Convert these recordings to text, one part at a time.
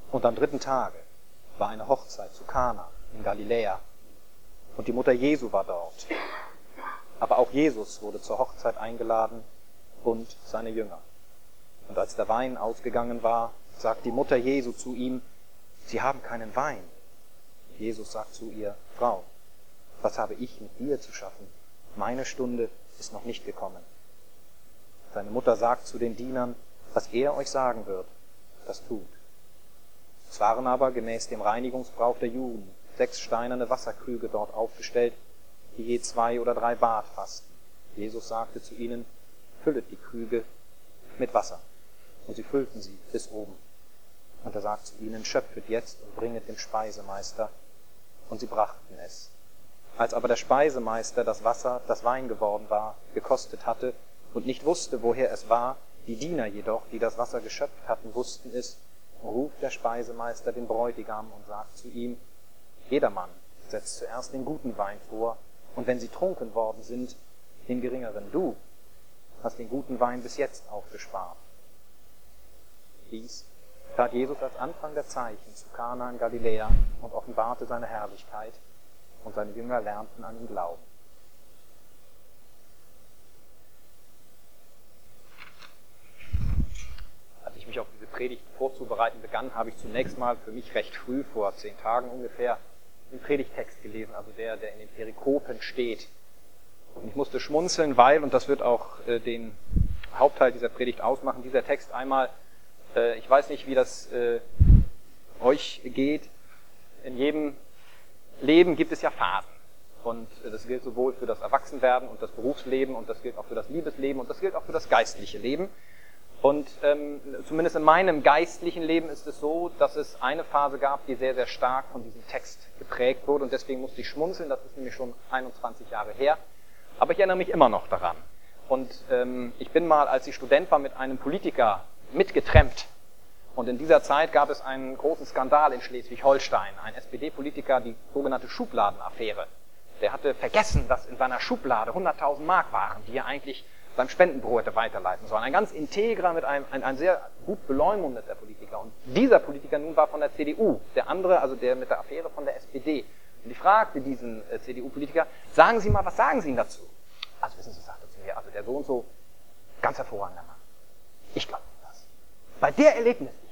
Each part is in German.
Und am 3. Tage war eine Hochzeit zu Kana in Galiläa und die Mutter Jesu war dort. Aber auch Jesus wurde zur Hochzeit eingeladen und seine Jünger. Und als der Wein ausgegangen war, sagt die Mutter Jesu zu ihm: Sie haben keinen Wein. Jesus sagt zu ihr: Frau, was habe ich mit dir zu schaffen? Meine Stunde ist noch nicht gekommen. Seine Mutter sagt zu den Dienern: Was er euch sagen wird, das tut. Es waren aber gemäß dem Reinigungsbrauch der Juden 6 steinerne Wasserkrüge dort aufgestellt, die je 2 oder 3 Bad fassten. Jesus sagte zu ihnen: Füllet die Krüge mit Wasser. Und sie füllten sie bis oben. Und er sagt zu ihnen: Schöpfet jetzt und bringet dem Speisemeister. Und sie brachten es. Als aber der Speisemeister das Wasser, das Wein geworden war, gekostet hatte und nicht wusste, woher es war, die Diener jedoch, die das Wasser geschöpft hatten, wussten es, ruft der Speisemeister den Bräutigam und sagt zu ihm: Jedermann setzt zuerst den guten Wein vor, und wenn sie trunken worden sind, den geringeren. Du hast den guten Wein bis jetzt aufgespart. Dies tat Jesus als Anfang der Zeichen zu Kana in Galiläa und offenbarte seine Herrlichkeit, und seine Jünger lernten an ihn glauben. Als ich mich auf diese Predigt vorzubereiten begann, habe ich zunächst mal für mich recht früh, vor 10 Tagen ungefähr, den Predigttext gelesen, also der in den Perikopen steht. Und ich musste schmunzeln, weil, und das wird auch den Hauptteil dieser Predigt ausmachen, dieser Text einmal, ich weiß nicht, wie das euch geht, in jedem Leben gibt es ja Phasen. Und das gilt sowohl für das Erwachsenwerden und das Berufsleben, und das gilt auch für das Liebesleben, und das gilt auch für das geistliche Leben. Und zumindest in meinem geistlichen Leben ist es so, dass es eine Phase gab, die sehr, sehr stark von diesem Text geprägt wurde. Und deswegen musste ich schmunzeln, das ist nämlich schon 21 Jahre her. Aber ich erinnere mich immer noch daran. Und ich bin mal, als ich Student war, mit einem Politiker mitgetrennt. Und in dieser Zeit gab es einen großen Skandal in Schleswig-Holstein. Ein SPD-Politiker, die sogenannte Schubladenaffäre. Der hatte vergessen, dass in seiner Schublade 100.000 Mark waren, die er eigentlich beim Spendenbüro hätte weiterleiten sollen. Ein ganz integrer, ein sehr gut beleumundeter Politiker. Und dieser Politiker nun war von der CDU. Der andere, also der mit der Affäre, von der SPD. Und ich fragte diesen CDU-Politiker: Sagen Sie mal, was sagen Sie ihm dazu? Also wissen Sie, sagte er zu mir, also der so und so, ganz hervorragender Mann. Ich glaube das. Bei der Erlebnisdichte,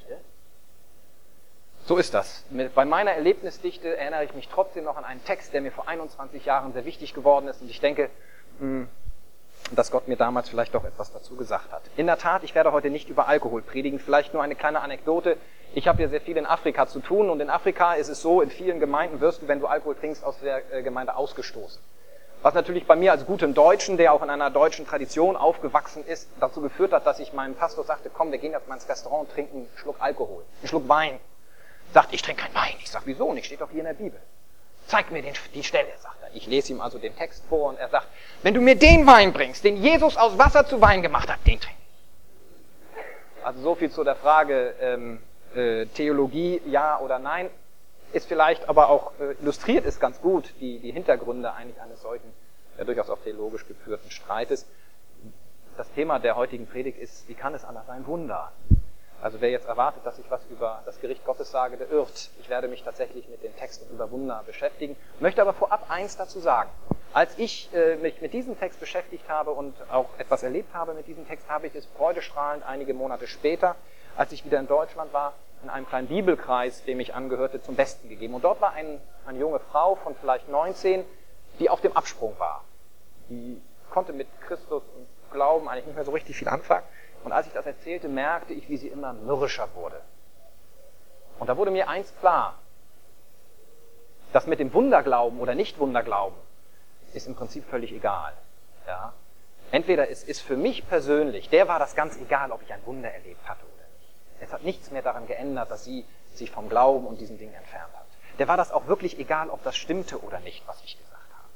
so ist das. Bei meiner Erlebnisdichte erinnere ich mich trotzdem noch an einen Text, der mir vor 21 Jahren sehr wichtig geworden ist. Und ich denke, dass Gott mir damals vielleicht doch etwas dazu gesagt hat. In der Tat, ich werde heute nicht über Alkohol predigen, vielleicht nur eine kleine Anekdote. Ich habe ja sehr viel in Afrika zu tun, und in Afrika ist es so, in vielen Gemeinden wirst du, wenn du Alkohol trinkst, aus der Gemeinde ausgestoßen. Was natürlich bei mir als gutem Deutschen, der auch in einer deutschen Tradition aufgewachsen ist, dazu geführt hat, dass ich meinem Pastor sagte: Komm, wir gehen jetzt mal ins Restaurant und trinken einen Schluck Alkohol, einen Schluck Wein. Sagt: Ich trinke keinen Wein. Ich sag: Wieso nicht? Steht doch hier in der Bibel. Zeig mir die Stelle, sagt er. Ich lese ihm also den Text vor, und er sagt: Wenn du mir den Wein bringst, den Jesus aus Wasser zu Wein gemacht hat, den trinke ich. Also so viel zu der Frage Theologie, ja oder nein. Ist vielleicht aber auch illustriert ist ganz gut die Hintergründe eigentlich eines solchen, durchaus auch theologisch geführten Streites. Das Thema der heutigen Predigt ist: Wie kann es anders sein? Wunder. Also wer jetzt erwartet, dass ich was über das Gericht Gottes sage, der irrt. Ich werde mich tatsächlich mit den Texten über Wunder beschäftigen, möchte aber vorab eins dazu sagen. Als ich mich mit diesem Text beschäftigt habe und auch etwas erlebt habe mit diesem Text, habe ich es freudestrahlend einige Monate später, als ich wieder in Deutschland war, in einem kleinen Bibelkreis, dem ich angehörte, zum Besten gegeben. Und dort war eine junge Frau von vielleicht 19, die auf dem Absprung war. Die konnte mit Christus und Glauben eigentlich nicht mehr so richtig viel anfangen. Und als ich das erzählte, merkte ich, wie sie immer mürrischer wurde. Und da wurde mir eins klar: Das mit dem Wunderglauben oder Nicht-Wunderglauben ist im Prinzip völlig egal. Ja? Entweder es ist für mich persönlich, der war das ganz egal, ob ich ein Wunder erlebt hatte oder nicht. Es hat nichts mehr daran geändert, dass sie sich vom Glauben und diesen Dingen entfernt hat. Der war das auch wirklich egal, ob das stimmte oder nicht, was ich gesagt habe.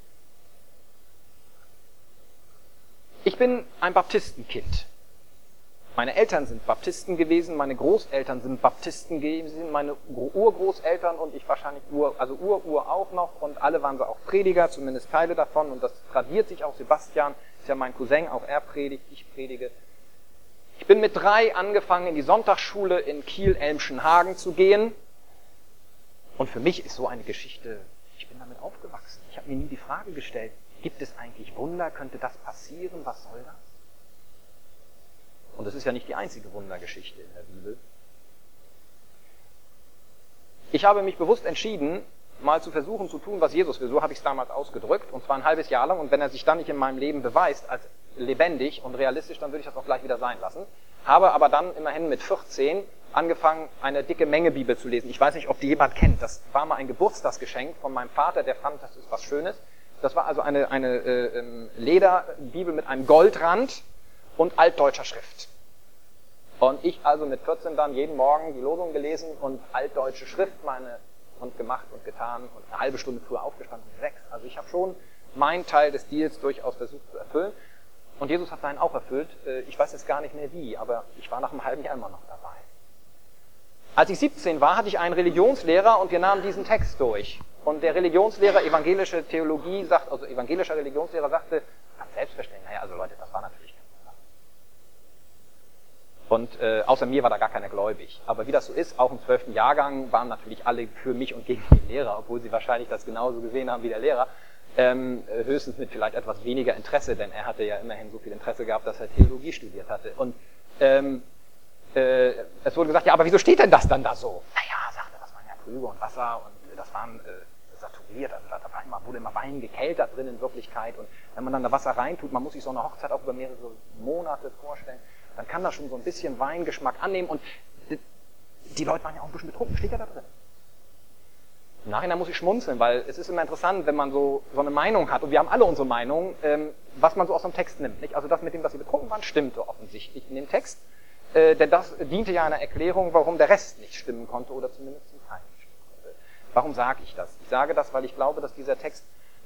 Ich bin ein Baptistenkind. Meine Eltern sind Baptisten gewesen, meine Großeltern sind Baptisten gewesen, meine Urgroßeltern und ich wahrscheinlich Ur auch noch, und alle waren sie auch Prediger, zumindest Teile davon, und das tradiert sich auch. Sebastian ist ja mein Cousin, auch er predigt, ich predige. Ich bin mit 3 angefangen, in die Sonntagsschule in Kiel-Elmschenhagen zu gehen. Und für mich ist so eine Geschichte, ich bin damit aufgewachsen. Ich habe mir nie die Frage gestellt, gibt es eigentlich Wunder? Könnte das passieren? Was soll das? Und es ist ja nicht die einzige Wundergeschichte in der Bibel. Ich habe mich bewusst entschieden, mal zu versuchen zu tun, was Jesus will. So habe ich es damals ausgedrückt, und zwar ein halbes Jahr lang. Und wenn er sich dann nicht in meinem Leben beweist als lebendig und realistisch, dann würde ich das auch gleich wieder sein lassen. Habe aber dann immerhin mit 14 angefangen, eine dicke Menge Bibel zu lesen. Ich weiß nicht, ob die jemand kennt. Das war mal ein Geburtstagsgeschenk von meinem Vater, der fand, das ist was Schönes. Das war also eine Lederbibel mit einem Goldrand und altdeutscher Schrift. Und ich also mit 14 dann jeden Morgen die Losung gelesen und altdeutsche Schrift und gemacht und getan und eine halbe Stunde früher aufgestanden, 6. Also ich habe schon meinen Teil des Deals durchaus versucht zu erfüllen. Und Jesus hat seinen auch erfüllt. Ich weiß jetzt gar nicht mehr wie, aber ich war nach einem halben Jahr immer noch dabei. Als ich 17 war, hatte ich einen Religionslehrer und wir nahmen diesen Text durch. Und der Religionslehrer, evangelischer Religionslehrer sagte, ganz selbstverständlich, naja, also Leute, das war natürlich kein Wunder. Und außer mir war da gar keiner gläubig. Aber wie das so ist, auch im 12. Jahrgang waren natürlich alle für mich und gegen den Lehrer, obwohl sie wahrscheinlich das genauso gesehen haben wie der Lehrer. Höchstens mit vielleicht etwas weniger Interesse, denn er hatte ja immerhin so viel Interesse gehabt, dass er Theologie studiert hatte. Und es wurde gesagt, ja, aber wieso steht denn das dann da so? Naja, sagte er, das waren ja Krüge und Wasser und das waren saturiert, also da wurde immer Wein gekeltert drin in Wirklichkeit, und wenn man dann da Wasser reintut, man muss sich so eine Hochzeit auch über mehrere Monate vorstellen, dann kann das schon so ein bisschen Weingeschmack annehmen, und die Leute waren ja auch ein bisschen betrunken, steht ja da drin. Im Nachhinein muss ich schmunzeln, weil es ist immer interessant, wenn man so eine Meinung hat, und wir haben alle unsere Meinung, was man so aus dem Text nimmt. Nicht? Also das mit dem, dass sie betrunken waren, stimmte offensichtlich in dem Text, denn das diente ja einer Erklärung, warum der Rest nicht stimmen konnte, oder zumindest zum Teil nicht stimmen konnte. Warum sage ich das? Ich sage das, weil ich glaube, dass dieser Text,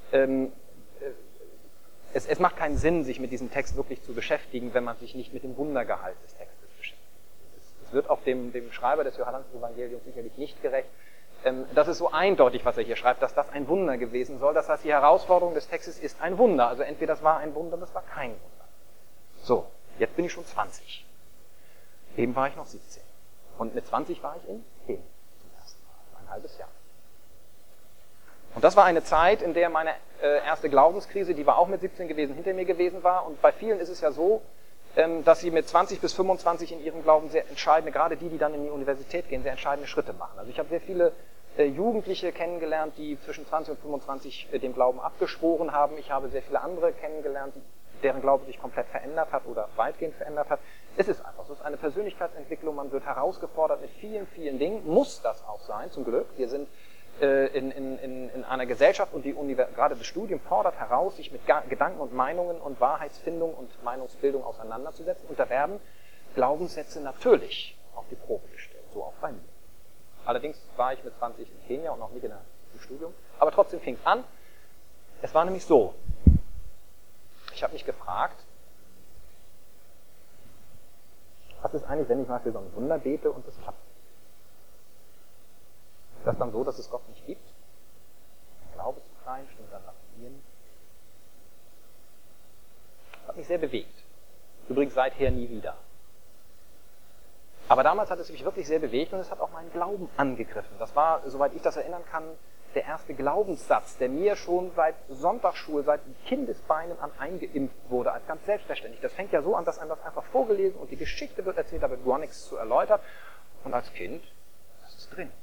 es macht keinen Sinn, sich mit diesem Text wirklich zu beschäftigen, wenn man sich nicht mit dem Wundergehalt des Textes beschäftigt. Es wird auch dem Schreiber des Johannes-Evangeliums sicherlich nicht gerecht. Das ist so eindeutig, was er hier schreibt, dass das ein Wunder gewesen soll. Das heißt, die Herausforderung des Textes ist ein Wunder. Also entweder das war ein Wunder, das war kein Wunder. So, jetzt bin ich schon 20. Eben war ich noch 17. Und mit 20 war ich in Kenia zum ersten Mal. Ein halbes Jahr. Und das war eine Zeit, in der meine erste Glaubenskrise, die war auch mit 17 gewesen, hinter mir gewesen war. Und bei vielen ist es ja so, dass sie mit 20 bis 25 in ihrem Glauben sehr entscheidende, gerade die dann in die Universität gehen, sehr entscheidende Schritte machen. Also ich habe sehr viele Jugendliche kennengelernt, die zwischen 20 und 25 dem Glauben abgeschworen haben. Ich habe sehr viele andere kennengelernt, deren Glaube sich komplett verändert hat oder weitgehend verändert hat. Es ist einfach so, es ist eine Persönlichkeitsentwicklung, man wird herausgefordert mit vielen, vielen Dingen, muss das auch sein, zum Glück. Wir sind in einer Gesellschaft, und gerade das Studium fordert heraus, sich mit Gedanken und Meinungen und Wahrheitsfindung und Meinungsbildung auseinanderzusetzen. Und da werden Glaubenssätze natürlich auf die Probe gestellt, so auch bei mir. Allerdings war ich mit 20 in Kenia und noch nicht im Studium, aber trotzdem fing es an. Es war nämlich so, ich habe mich gefragt, was ist eigentlich, wenn ich mal für so ein Wunder bete und es klappt? Ist das dann so, dass es Gott nicht gibt? Der Glaube zu klein, stimmt dann nach mir nicht? Das hat mich sehr bewegt. Übrigens seither nie wieder. Aber damals hat es mich wirklich sehr bewegt, und es hat auch meinen Glauben angegriffen. Das war, soweit ich das erinnern kann, der erste Glaubenssatz, der mir schon seit Sonntagsschule, seit Kindesbeinen an eingeimpft wurde, als ganz selbstverständlich. Das fängt ja so an, dass einem das einfach vorgelesen und die Geschichte wird erzählt, da wird gar nichts zu erläutert. Und als Kind, das ist drin.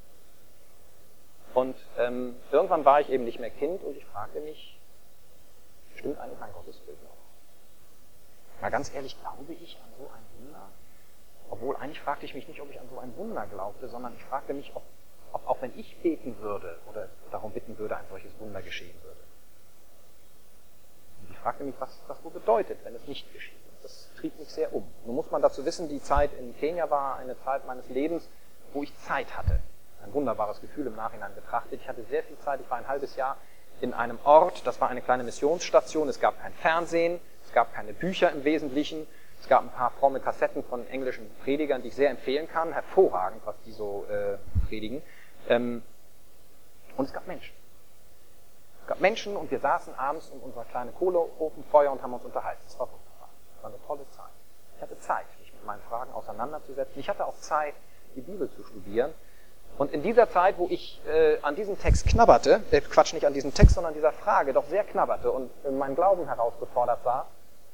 Und irgendwann war ich eben nicht mehr Kind, und ich fragte mich, stimmt eigentlich mein Gottesbild noch? Mal ganz ehrlich, glaube ich an so ein Wunder? Obwohl, eigentlich fragte ich mich nicht, ob ich an so ein Wunder glaubte, sondern ich fragte mich, ob auch wenn ich beten würde oder darum bitten würde, ein solches Wunder geschehen würde. Und ich fragte mich, was das wohl bedeutet, wenn es nicht geschieht. Das trieb mich sehr um. Nun muss man dazu wissen, die Zeit in Kenia war eine Zeit meines Lebens, wo ich Zeit hatte. Ein wunderbares Gefühl im Nachhinein betrachtet. Ich hatte sehr viel Zeit, ich war ein halbes Jahr in einem Ort, das war eine kleine Missionssstation, es gab kein Fernsehen, es gab keine Bücher im Wesentlichen, es gab ein paar fromme Kassetten von englischen Predigern, die ich sehr empfehlen kann, hervorragend, was die so predigen. Und es gab Menschen. Es gab Menschen, und wir saßen abends um unser kleines Kohleofenfeuer und haben uns unterhalten. Das war wunderbar. Das war eine tolle Zeit. Ich hatte Zeit, mich mit meinen Fragen auseinanderzusetzen. Ich hatte auch Zeit, die Bibel zu studieren. Und in dieser Zeit, wo ich an diesem Text knabberte, nicht an diesem Text, sondern an dieser Frage doch sehr knabberte und mein Glauben herausgefordert war,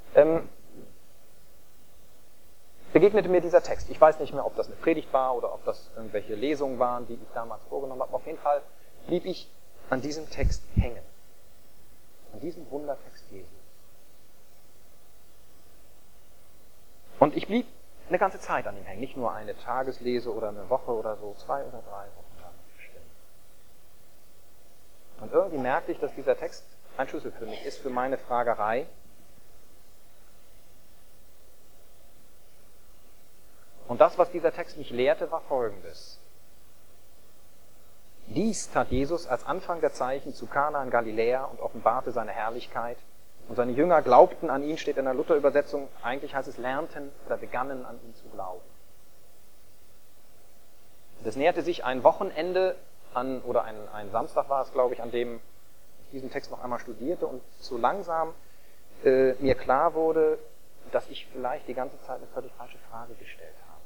begegnete mir dieser Text. Ich weiß nicht mehr, ob das eine Predigt war oder ob das irgendwelche Lesungen waren, die ich damals vorgenommen habe. Auf jeden Fall blieb ich an diesem Text hängen. An diesem Wundertext Jesu. Und ich blieb eine ganze Zeit an ihm hängen. Nicht nur eine Tageslese oder eine Woche oder so, 2 oder 3 Wochen lang bestimmt. Und irgendwie merkte ich, dass dieser Text ein Schlüssel für mich ist, für meine Fragerei. Und das, was dieser Text mich lehrte, war Folgendes. Dies tat Jesus als Anfang der Zeichen zu Kana in Galiläa und offenbarte seine Herrlichkeit. Und seine Jünger glaubten an ihn, steht in der Luther-Übersetzung, eigentlich heißt es lernten oder begannen an ihn zu glauben. Das näherte sich ein Wochenende an, oder ein Samstag war es, glaube ich, an dem ich diesen Text noch einmal studierte und so langsam mir klar wurde, dass ich vielleicht die ganze Zeit eine völlig falsche Frage gestellt habe.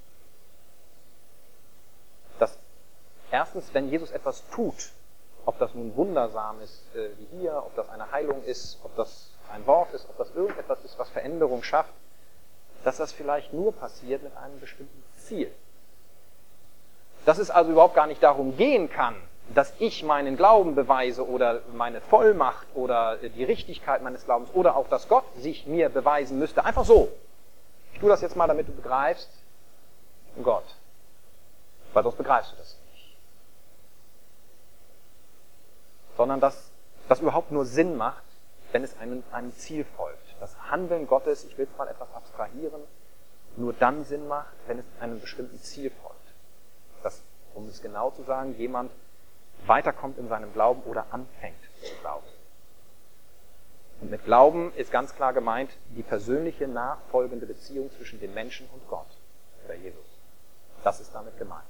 Dass erstens, wenn Jesus etwas tut, ob das nun wundersam ist wie hier, ob das eine Heilung ist, ob das ein Wort ist, ob das irgendetwas ist, was Veränderung schafft, dass das vielleicht nur passiert mit einem bestimmten Ziel. Dass es also überhaupt gar nicht darum gehen kann, dass ich meinen Glauben beweise oder meine Vollmacht oder die Richtigkeit meines Glaubens oder auch, dass Gott sich mir beweisen müsste. Einfach so. Ich tue das jetzt mal, damit du begreifst, Gott. Weil sonst begreifst du das nicht. Sondern dass das überhaupt nur Sinn macht, wenn es einem Ziel folgt. Das Handeln Gottes, ich will es mal etwas abstrahieren, nur dann Sinn macht, wenn es einem bestimmten Ziel folgt. Dass, um es genau zu sagen, jemand weiterkommt in seinem Glauben oder anfängt zu glauben. Und mit Glauben ist ganz klar gemeint die persönliche, nachfolgende Beziehung zwischen dem Menschen und Gott, oder Jesus. Das ist damit gemeint.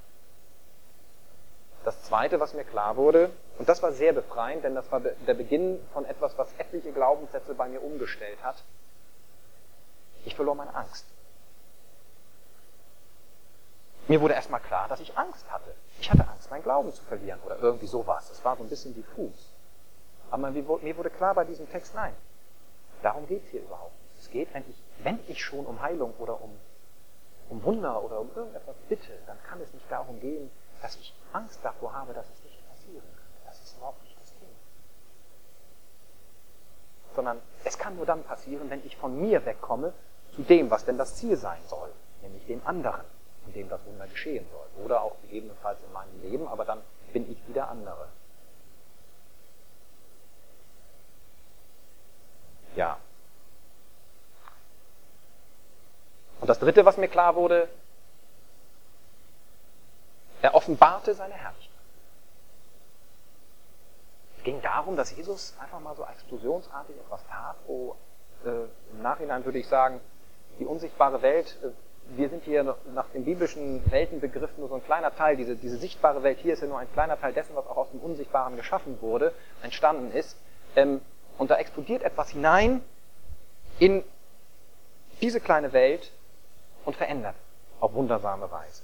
Das Zweite, was mir klar wurde, und das war sehr befreiend, denn das war der Beginn von etwas, was etliche Glaubenssätze bei mir umgestellt hat. Ich verlor meine Angst. Mir wurde erstmal klar, dass ich Angst hatte. Ich hatte Angst, meinen Glauben zu verlieren oder irgendwie sowas. Es war so ein bisschen diffus. Aber mir wurde klar bei diesem Text, nein, darum geht es hier überhaupt nicht. Es geht, wenn ich schon um Heilung oder um Wunder oder um irgendetwas bitte, dann kann es nicht darum gehen, dass ich Angst davor habe, dass es nicht passieren kann. Das ist überhaupt nicht das Thema. Sondern es kann nur dann passieren, wenn ich von mir wegkomme zu dem, was denn das Ziel sein soll, nämlich dem anderen, in dem das Wunder geschehen soll. Oder auch gegebenenfalls in meinem Leben, aber dann bin ich wieder andere. Ja. Und das Dritte, was mir klar wurde, er offenbarte seine Herrlichkeit. Es ging darum, dass Jesus einfach mal so explosionsartig etwas tat, wo im Nachhinein würde ich sagen, die unsichtbare Welt, wir sind hier nach dem biblischen Weltenbegriff nur so ein kleiner Teil, diese sichtbare Welt hier ist ja nur ein kleiner Teil dessen, was auch aus dem Unsichtbaren geschaffen wurde, entstanden ist. Und da explodiert etwas hinein in diese kleine Welt und verändert auf wundersame Weise.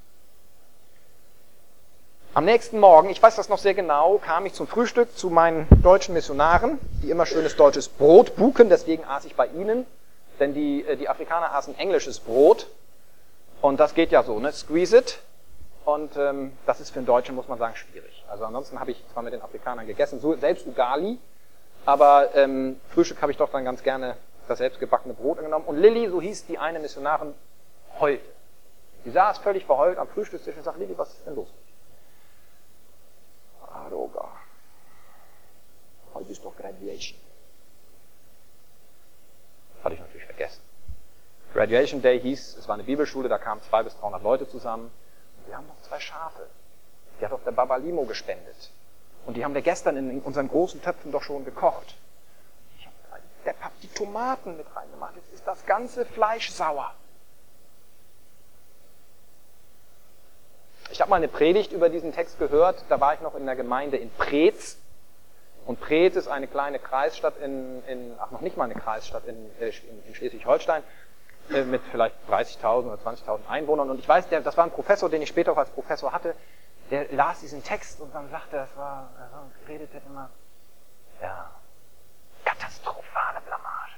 Am nächsten Morgen, ich weiß das noch sehr genau, kam ich zum Frühstück zu meinen deutschen Missionaren, die immer schönes deutsches Brot buken, deswegen aß ich bei ihnen, denn die Afrikaner aßen englisches Brot und das geht ja so, ne? Squeeze it, und das ist für einen Deutschen, muss man sagen, schwierig. Also ansonsten habe ich zwar mit den Afrikanern gegessen, so, selbst Ugali, aber Frühstück habe ich doch dann ganz gerne das selbstgebackene Brot genommen. Und Lilly, so hieß die eine Missionarin, heulte. Die saß völlig verheult am Frühstückstisch und sagte, Lilly, was ist denn los? Roger, heute ist doch Graduation. Das hatte ich natürlich vergessen. Graduation Day hieß, es war eine Bibelschule, da kamen 200 bis 300 Leute zusammen. Und wir haben noch 2 Schafe. Die hat doch der Baba Limo gespendet. Und die haben wir gestern in unseren großen Töpfen doch schon gekocht. Ich habe gesagt, der Pap die Tomaten mit reingemacht. Jetzt ist das ganze Fleisch sauer. Ich habe mal eine Predigt über diesen Text gehört, da war ich noch in der Gemeinde in Preetz. Und Preetz ist eine kleine Kreisstadt noch nicht mal eine Kreisstadt in Schleswig-Holstein. mit vielleicht 30.000 oder 20.000 Einwohnern. Und ich weiß, das war ein Professor, den ich später auch als Professor hatte, der las diesen Text und dann sagte, redete immer, ja, katastrophale Blamage.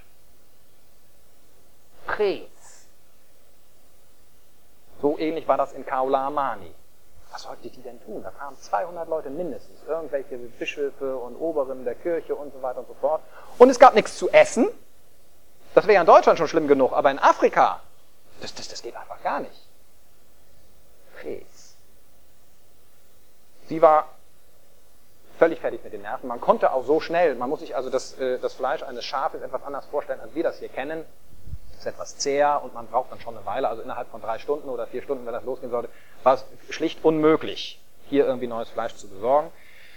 Prez. So ähnlich war das in Kaulamani. Was sollten die denn tun? Da kamen 200 Leute mindestens, irgendwelche Bischöfe und Oberen der Kirche und so weiter und so fort. Und es gab nichts zu essen. Das wäre ja in Deutschland schon schlimm genug, aber in Afrika, das geht einfach gar nicht. Prez. Sie war völlig fertig mit den Nerven. Man konnte auch so schnell, man muss sich also das Fleisch eines Schafes etwas anders vorstellen, als wir das hier kennen. Das ist etwas zäher und man braucht dann schon eine Weile, also innerhalb von 3 Stunden oder 4 Stunden, wenn das losgehen sollte, war es schlicht unmöglich, hier irgendwie neues Fleisch zu besorgen.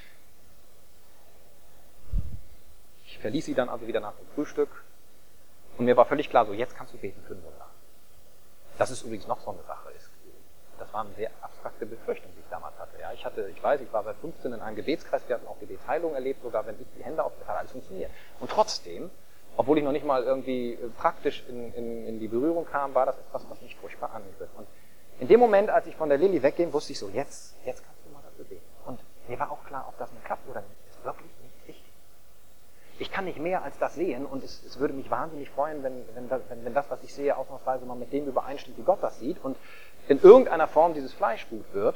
Ich verließ sie dann also wieder nach dem Frühstück und mir war völlig klar, so jetzt kannst du beten für ein Wunder. Das ist übrigens noch so eine Sache. Das war eine sehr abstrakte Befürchtung, die ich damals hatte. Ja, ich war seit 15 in einem Gebetskreis, wir hatten auch Gebetsheilung erlebt, sogar wenn ich die Hände aufgelegt habe, hat alles funktioniert. Und trotzdem, obwohl ich noch nicht mal irgendwie praktisch in die Berührung kam, war das etwas, was mich furchtbar angriff. Und in dem Moment, als ich von der Lilly wegging, wusste ich so, jetzt kannst du mal dafür beten. Und mir war auch klar, ob das nun klappt oder nicht, ist wirklich nicht wichtig. Ich kann nicht mehr als das sehen und es würde mich wahnsinnig freuen, wenn das, was ich sehe, ausnahmsweise mal mit dem übereinstimmt, wie Gott das sieht und in irgendeiner Form dieses Fleisch gut wird.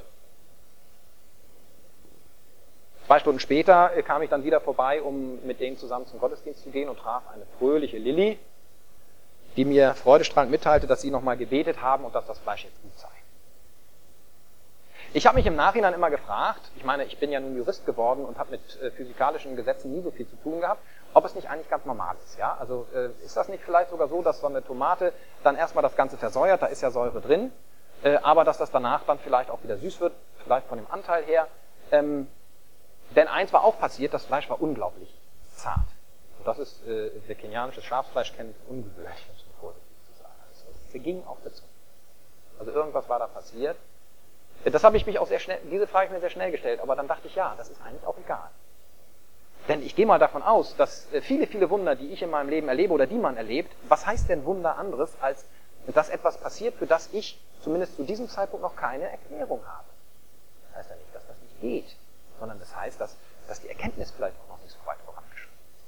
2 Stunden später kam ich dann wieder vorbei, um mit denen zusammen zum Gottesdienst zu gehen und traf eine fröhliche Lilly, die mir freudestrahlend mitteilte, dass sie nochmal gebetet haben und dass das Fleisch jetzt gut sei. Ich habe mich im Nachhinein immer gefragt, ich meine, ich bin ja nun Jurist geworden und habe mit physikalischen Gesetzen nie so viel zu tun gehabt, ob es nicht eigentlich ganz normal ist. Ja? Also ist das nicht vielleicht sogar so, dass so eine Tomate dann erstmal das Ganze versäuert, da ist ja Säure drin, aber dass das danach dann vielleicht auch wieder süß wird, vielleicht von dem Anteil her. Denn eins war auch passiert, das Fleisch war unglaublich zart. Und das ist, wer kenianisches Schafsfleisch kennt, ungewöhnlich, um es vorsichtig zu sagen. Es verging auf der Zunge. Also irgendwas war da passiert. Das habe ich mich auch sehr schnell, diese Frage habe ich mir sehr schnell gestellt, aber dann dachte ich, ja, das ist eigentlich auch egal. Denn ich gehe mal davon aus, dass viele, viele Wunder, die ich in meinem Leben erlebe oder die man erlebt, was heißt denn Wunder anderes, als dass etwas passiert, für das ich zumindest zu diesem Zeitpunkt noch keine Erklärung habe. Das heißt ja nicht, dass das nicht geht, sondern das heißt, dass die Erkenntnis vielleicht auch noch nicht so weit vorangeschritten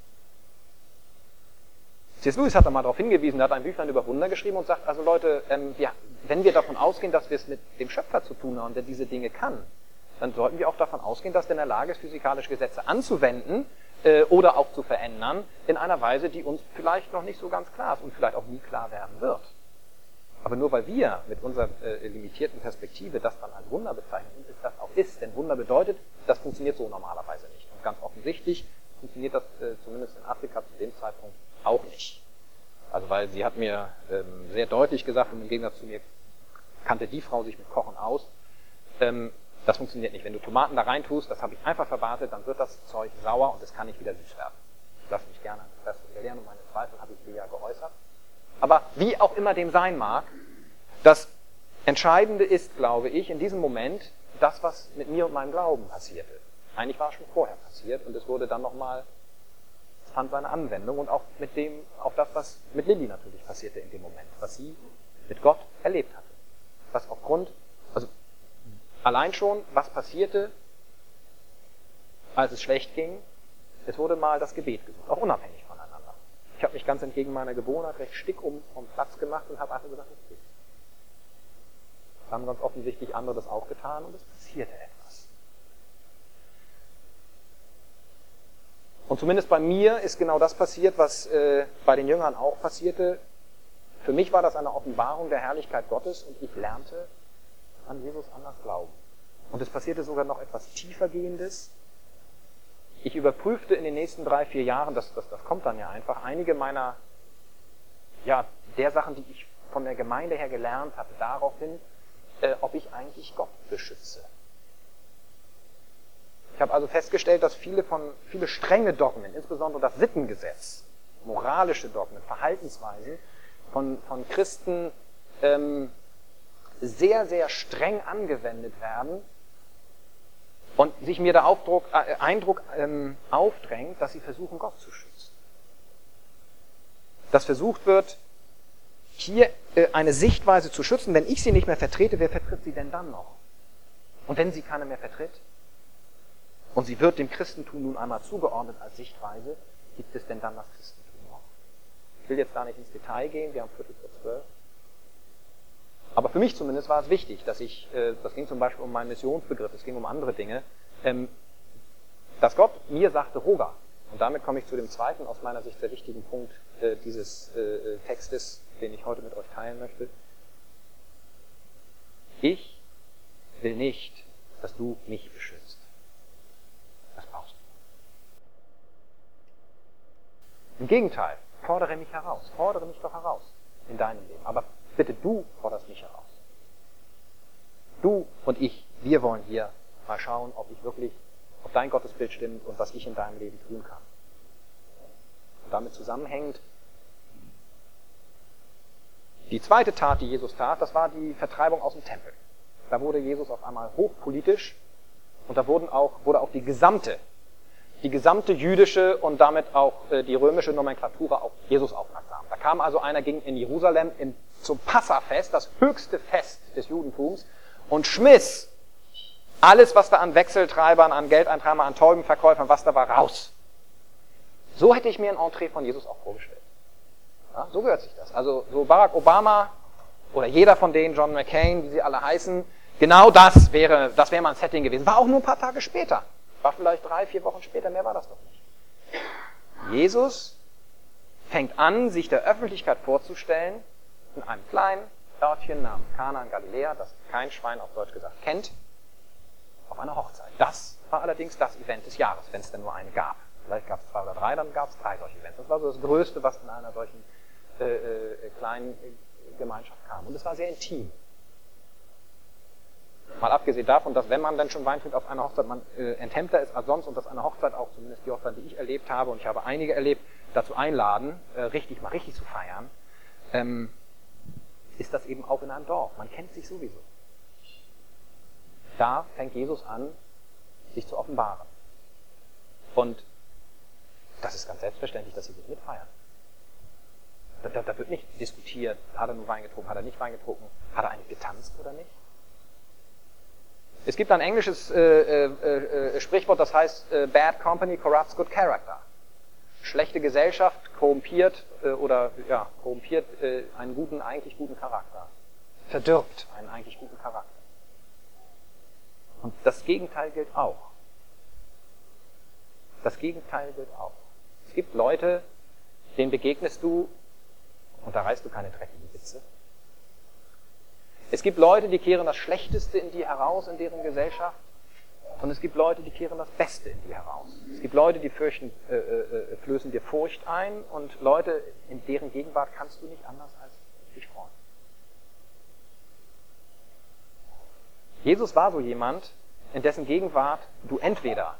ist. C.S. Lewis hat da mal darauf hingewiesen, er hat ein Büchlein über Wunder geschrieben und sagt, also Leute, wenn wir davon ausgehen, dass wir es mit dem Schöpfer zu tun haben, der diese Dinge kann, dann sollten wir auch davon ausgehen, dass der in der Lage ist, physikalische Gesetze anzuwenden oder auch zu verändern, in einer Weise, die uns vielleicht noch nicht so ganz klar ist und vielleicht auch nie klar werden wird. Aber nur weil wir mit unserer limitierten Perspektive das dann als Wunder bezeichnen, und es das auch ist, denn Wunder bedeutet, das funktioniert so normalerweise nicht. Und ganz offensichtlich funktioniert das zumindest in Afrika zu dem Zeitpunkt auch nicht. Also weil sie hat mir sehr deutlich gesagt, und im Gegensatz zu mir kannte die Frau sich mit Kochen aus, das funktioniert nicht. Wenn du Tomaten da rein tust, das habe ich einfach verwartet, dann wird das Zeug sauer und es kann nicht wieder süß werden. Ich lasse mich gerne an das erklären und meine Zweifel habe ich dir ja geäußert. Aber wie auch immer dem sein mag, das Entscheidende ist, glaube ich, in diesem Moment das, was mit mir und meinem Glauben passierte. Eigentlich war es schon vorher passiert und es wurde dann nochmal, es fand seine Anwendung und auch das, was mit Lilly natürlich passierte in dem Moment, was sie mit Gott erlebt hatte. Was aufgrund, also allein schon, was passierte, als es schlecht ging, es wurde mal das Gebet gesucht, auch unabhängig voneinander. Ich habe mich ganz entgegen meiner Gewohnheit recht stickum vom Platz gemacht und habe einfach gesagt, okay. Das haben ganz offensichtlich andere das auch getan und es passierte etwas. Und zumindest bei mir ist genau das passiert, was bei den Jüngern auch passierte. Für mich war das eine Offenbarung der Herrlichkeit Gottes und ich lernte an Jesus anders glauben. Und es passierte sogar noch etwas tiefergehendes. Ich überprüfte in den nächsten 3-4 Jahren, das kommt dann ja einfach, einige meiner, der Sachen, die ich von der Gemeinde her gelernt hatte, daraufhin, ob ich eigentlich Gott beschütze. Ich habe also festgestellt, dass viele strenge Dogmen, insbesondere das Sittengesetz, moralische Dogmen, Verhaltensweisen von Christen sehr, sehr streng angewendet werden und sich mir der Eindruck aufdrängt, dass sie versuchen, Gott zu schützen. Dass versucht wird, hier eine Sichtweise zu schützen. Wenn ich sie nicht mehr vertrete, wer vertritt sie denn dann noch? Und wenn sie keine mehr vertritt, und sie wird dem Christentum nun einmal zugeordnet als Sichtweise, gibt es denn dann das Christentum noch? Ich will jetzt gar nicht ins Detail gehen, wir haben 11:45. Aber für mich zumindest war es wichtig, dass das ging zum Beispiel um meinen Missionsbegriff, es ging um andere Dinge, dass Gott mir sagte, Roger, und damit komme ich zu dem zweiten, aus meiner Sicht sehr wichtigen Punkt dieses Textes, den ich heute mit euch teilen möchte. Ich will nicht, dass du mich beschützt. Das brauchst du. Im Gegenteil, fordere mich doch heraus in deinem Leben. Aber bitte, du forderst mich heraus. Du und ich, wir wollen hier mal schauen, ob dein Gottesbild stimmt und was ich in deinem Leben tun kann. Und damit zusammenhängend, die zweite Tat, die Jesus tat, das war die Vertreibung aus dem Tempel. Da wurde Jesus auf einmal hochpolitisch und da wurde auch die gesamte jüdische und damit auch die römische Nomenklatura auf Jesus aufmerksam. Da kam also einer, ging in Jerusalem zum Passafest, das höchste Fest des Judentums, und schmiss alles, was da an Wechseltreibern, an Geldeintreibern, an Taubenverkäufern, was da war, raus. So hätte ich mir ein Entree von Jesus auch vorgestellt. Ja, so gehört sich das. Also so Barack Obama oder jeder von denen, John McCain, wie sie alle heißen, genau das wäre mal ein Setting gewesen. War auch nur ein paar Tage später. War vielleicht 3-4 Wochen später, mehr war das doch nicht. Jesus fängt an, sich der Öffentlichkeit vorzustellen, in einem kleinen Örtchen namens Kana in Galiläa, das kein Schwein auf Deutsch gesagt kennt, auf einer Hochzeit. Das war allerdings das Event des Jahres, wenn es denn nur eine gab. Vielleicht gab es 2 oder 3, dann gab es 3 solche Events. Das war so das Größte, was in einer solchen kleinen Gemeinschaft kam. Und es war sehr intim. Mal abgesehen davon, dass wenn man dann schon Wein trinkt auf einer Hochzeit, man enthemmter ist als sonst und dass eine Hochzeit auch, zumindest die Hochzeit, die ich erlebt habe, und ich habe einige erlebt, dazu einladen, richtig zu feiern, ist das eben auch in einem Dorf. Man kennt sich sowieso. Da fängt Jesus an, sich zu offenbaren. Und das ist ganz selbstverständlich, dass sie das mitfeiern. Da wird nicht diskutiert, hat er nur Wein getrunken, hat er nicht Wein getrunken, hat er eigentlich getanzt oder nicht. Es gibt ein englisches Sprichwort, das heißt, bad company corrupts good character. Schlechte Gesellschaft korrumpiert einen eigentlich guten Charakter. Verdirbt einen eigentlich guten Charakter. Und das Gegenteil gilt auch. Das Gegenteil gilt auch. Es gibt Leute, denen begegnest du und da reißt du keine dreckigen Witze. Es gibt Leute, die kehren das Schlechteste in dir heraus in deren Gesellschaft. Und es gibt Leute, die kehren das Beste in dir heraus. Es gibt Leute, die flößen dir Furcht ein und Leute, in deren Gegenwart kannst du nicht anders als dich freuen. Jesus war so jemand, in dessen Gegenwart du entweder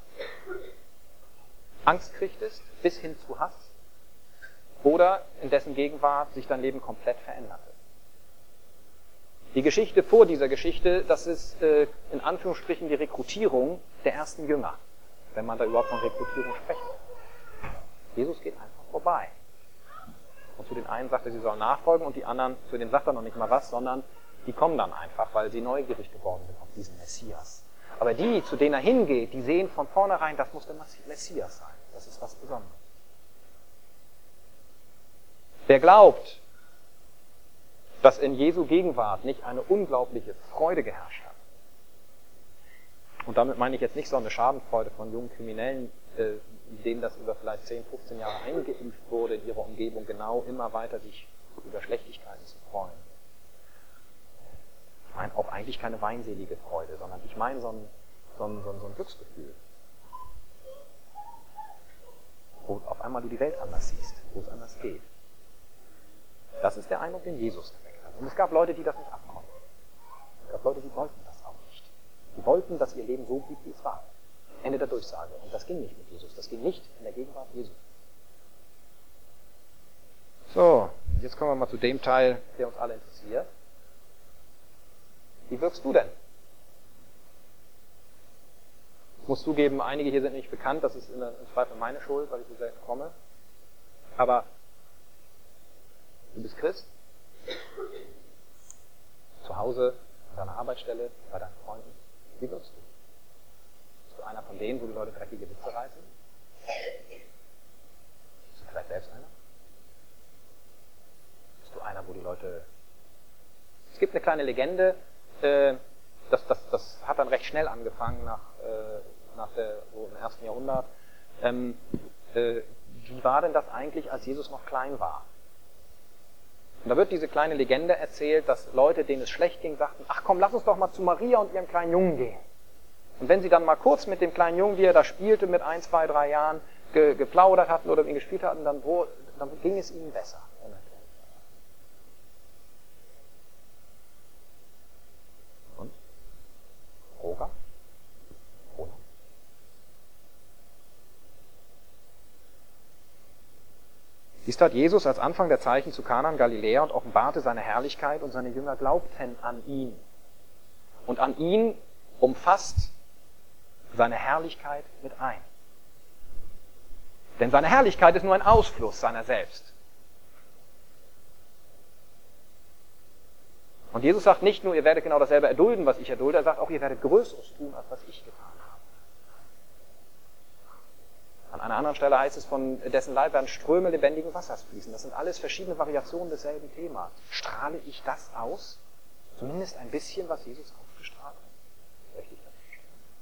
Angst kriegtest, bis hin zu Hass, oder in dessen Gegenwart sich dein Leben komplett veränderte. Die Geschichte vor dieser Geschichte, das ist in Anführungsstrichen die Rekrutierung der ersten Jünger, wenn man da überhaupt von Rekrutierung spricht. Jesus geht einfach vorbei. Und zu den einen sagt er, sie sollen nachfolgen, und die anderen, zu denen sagt er noch nicht mal was, sondern die kommen dann einfach, weil sie neugierig geworden sind auf diesen Messias. Aber die, zu denen er hingeht, die sehen von vornherein, das muss der Messias sein. Das ist was Besonderes. Wer glaubt, dass in Jesu Gegenwart nicht eine unglaubliche Freude geherrscht hat, und damit meine ich jetzt nicht so eine Schadenfreude von jungen Kriminellen, denen das über vielleicht 10, 15 Jahre eingeimpft wurde in ihrer Umgebung, genau immer weiter sich über Schlechtigkeiten zu freuen. Ich meine auch eigentlich keine weinselige Freude, sondern ich meine so ein Glücksgefühl. Wo auf einmal du die Welt anders siehst, wo es anders geht. Das ist der Eindruck, den Jesus erweckt hat. Und es gab Leute, die das nicht abkonnten. Es gab Leute, die wollten das auch nicht. Die wollten, dass ihr Leben so blieb, wie es war. Ende der Durchsage. Und das ging nicht mit Jesus. Das ging nicht in der Gegenwart Jesu. So, jetzt kommen wir mal zu dem Teil, der uns alle interessiert. Wie wirkst du denn? Ich muss zugeben, einige hier sind nicht bekannt, das ist im Zweifel meine Schuld, weil ich so selten komme. Aber du bist Christ, Zu Hause, an deiner Arbeitsstelle, bei deinen Freunden? Wie wirst du? Bist du einer von denen, wo die Leute dreckige Witze reißen? Bist du vielleicht selbst einer? Bist du einer, wo die Leute... Es gibt eine kleine Legende, das hat dann recht schnell angefangen, so im 1. Jahrhundert. Wie war denn das eigentlich, als Jesus noch klein war? Und da wird diese kleine Legende erzählt, dass Leute, denen es schlecht ging, sagten, ach komm, lass uns doch mal zu Maria und ihrem kleinen Jungen gehen. Und wenn sie dann mal kurz mit dem kleinen Jungen, wie er da spielte, mit 1, 2, 3 Jahren, geplaudert hatten oder mit ihm gespielt hatten, dann ging es ihnen besser. Und? Roger? Dies tat Jesus als Anfang der Zeichen zu Kana in Galiläa und offenbarte seine Herrlichkeit, und seine Jünger glaubten an ihn. Und an ihn umfasst seine Herrlichkeit mit ein. Denn seine Herrlichkeit ist nur ein Ausfluss seiner selbst. Und Jesus sagt nicht nur, ihr werdet genau dasselbe erdulden, was ich erdulde, er sagt auch, ihr werdet Größeres tun, als was ich getan habe. An einer anderen Stelle heißt es, von dessen Leib werden Ströme lebendigen Wassers fließen. Das sind alles verschiedene Variationen desselben Themas. Strahle ich das aus? Zumindest ein bisschen, was Jesus ausgestrahlt hat? Möchte ich das verstehen?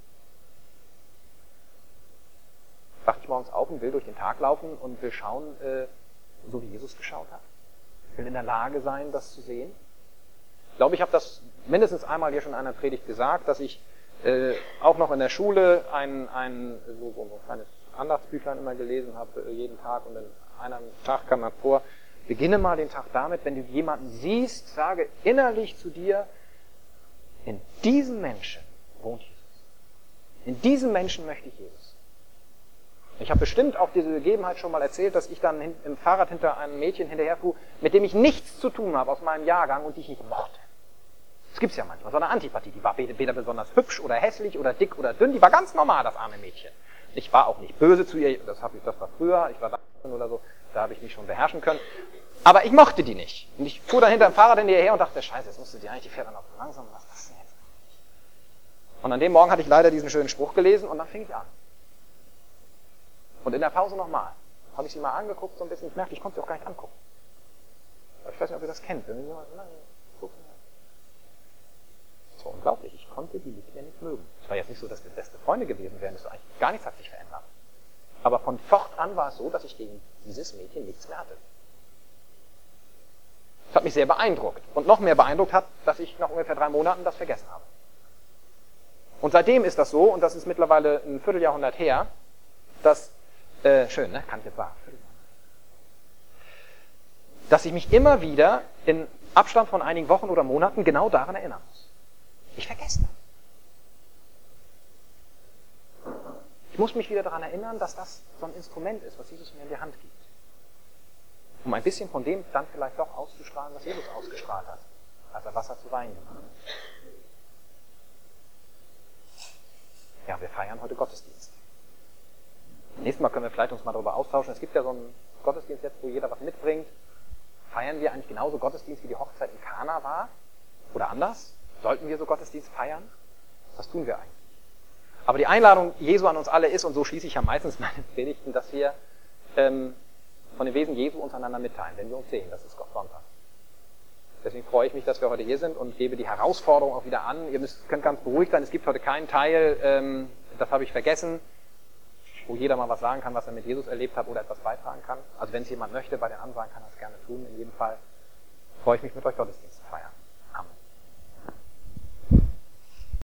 Wache ich morgens auf und will durch den Tag laufen und will schauen, so wie Jesus geschaut hat? Will in der Lage sein, das zu sehen? Ich glaube, ich habe das mindestens einmal hier schon in einer Predigt gesagt, dass ich auch noch in der Schule ein kleines Andachtsbüchlein immer gelesen habe, jeden Tag, und in einem Tag kam dann vor, beginne mal den Tag damit, wenn du jemanden siehst, sage innerlich zu dir, in diesem Menschen wohnt Jesus. In diesem Menschen möchte ich Jesus. Ich habe bestimmt auch diese Begebenheit schon mal erzählt, dass ich dann im Fahrrad hinter einem Mädchen hinterherfuhr, mit dem ich nichts zu tun habe aus meinem Jahrgang und die ich nicht mochte. Das gibt's ja manchmal, so eine Antipathie. Die war weder besonders hübsch oder hässlich oder dick oder dünn, die war ganz normal, das arme Mädchen. Ich war auch nicht böse zu ihr, das war früher, ich war da oder so, da habe ich mich schon beherrschen können. Aber ich mochte die nicht. Und ich fuhr dann hinter dem Fahrrad hinterher und dachte, Scheiße, jetzt musste die eigentlich, die fährt dann auch langsam, was ist das denn jetzt? Und an dem Morgen hatte ich leider diesen schönen Spruch gelesen und dann fing ich an. Und in der Pause nochmal. Habe ich sie mal angeguckt, so ein bisschen, ich merkte, ich konnte sie auch gar nicht angucken. Ich weiß nicht, ob ihr das kennt. Wenn ihr so lange guckt, das war unglaublich, ich konnte die nicht mehr nicht mögen. Es war jetzt nicht so, dass wir beste Freunde gewesen wären, das war eigentlich gar nichts hat sich verändert. Aber von fortan war es so, dass ich gegen dieses Mädchen nichts mehr hatte. Das hat mich sehr beeindruckt. Und noch mehr beeindruckt hat, dass ich nach ungefähr 3 Monaten das vergessen habe. Und seitdem ist das so, und das ist mittlerweile ein Vierteljahrhundert her, dass, schön, ne? Kann ich jetzt sagen. Dass ich mich immer wieder in Abstand von einigen Wochen oder Monaten genau daran erinnern muss. Ich vergesse das. Ich muss mich wieder daran erinnern, dass das so ein Instrument ist, was Jesus mir in die Hand gibt. Um ein bisschen von dem dann vielleicht doch auszustrahlen, was Jesus ausgestrahlt hat, als er Wasser zu Wein gemacht hat. Ja, wir feiern heute Gottesdienst. Nächstes Mal können wir vielleicht uns mal darüber austauschen. Es gibt ja so einen Gottesdienst jetzt, wo jeder was mitbringt. Feiern wir eigentlich genauso Gottesdienst, wie die Hochzeit in Kana war? Oder anders? Sollten wir so Gottesdienst feiern? Was tun wir eigentlich? Aber die Einladung Jesu an uns alle ist, und so schließe ich ja meistens meine Predigten, dass wir von dem Wesen Jesu untereinander mitteilen, wenn wir uns sehen. Das ist Gott Sonntag. Deswegen freue ich mich, dass wir heute hier sind und gebe die Herausforderung auch wieder an. Ihr könnt ganz beruhigt sein, es gibt heute keinen Teil, das habe ich vergessen, wo jeder mal was sagen kann, was er mit Jesus erlebt hat oder etwas beitragen kann. Also wenn es jemand möchte, bei den Ansagen kann er es gerne tun. In jedem Fall freue ich mich, mit euch Gottesdienst zu feiern.